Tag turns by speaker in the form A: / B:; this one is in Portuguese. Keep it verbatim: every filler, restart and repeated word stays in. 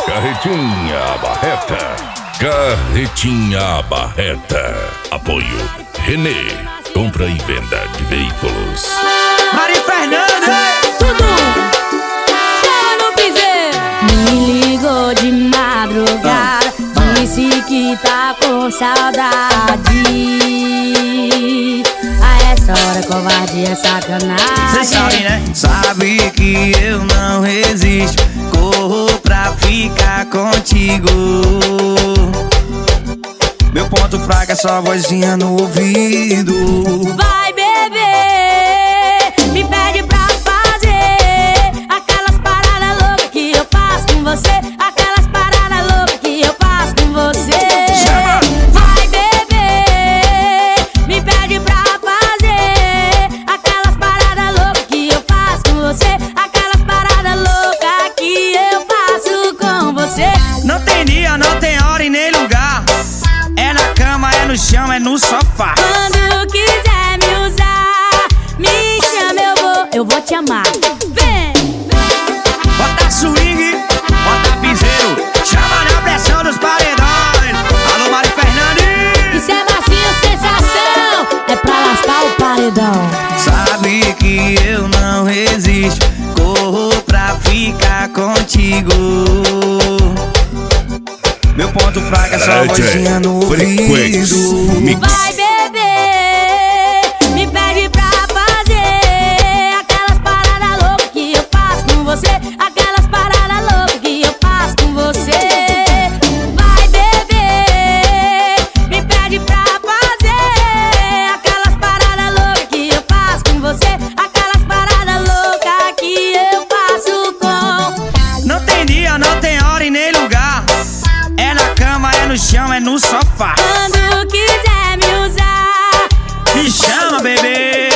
A: Carretinha Barreta. Carretinha Barreta. Apoio Renê. Compra e venda de veículos.
B: Mari Fernandes.
C: Tudo. Chama no piseiro. Me ligou de madrugada. Disse que tá com saudade. A essa hora covardia é sacanagem.
B: Cê sabe, né? Sabe que eu não resisto. Corro pra ficar contigo. Meu ponto fraco é só vozinha no ouvido.
C: Vai beber, me pede pra fazer aquelas paradas loucas que eu faço com você. Aquelas paradas loucas que eu faço com você.
B: Chama!
C: Vai beber, me pede pra fazer aquelas paradas loucas que eu faço com você. Aquelas paradas loucas que eu faço com você.
B: Não tem dia, não tem hora e nem lugar. É na cama, é no chão, é no sofá.
C: Quando quiser me usar, me chama, eu vou, eu vou te amar. Vem!
B: Bota swing, bota piseiro. Chama na pressão dos paredões. Alô, Mari Fernandes.
C: Isso é macio, sensação. É pra lascar o paredão.
B: Sabe que eu não resisto. Corro pra ficar contigo. Meu ponto fraco é só vozinha no ouvido.
C: Vai beber, me pede pra fazer aquelas paradas loucas que eu faço com você. Aquelas paradas loucas que eu faço com você. Vai beber, me pede pra fazer aquelas paradas loucas que eu faço com você. Aquelas paradas loucas que eu faço com.
B: Não tem dia, não tem hora e nem lugar. É na cama, é no chão, é no sofá.
C: Quando quiser me usar,
B: me chama, bebê.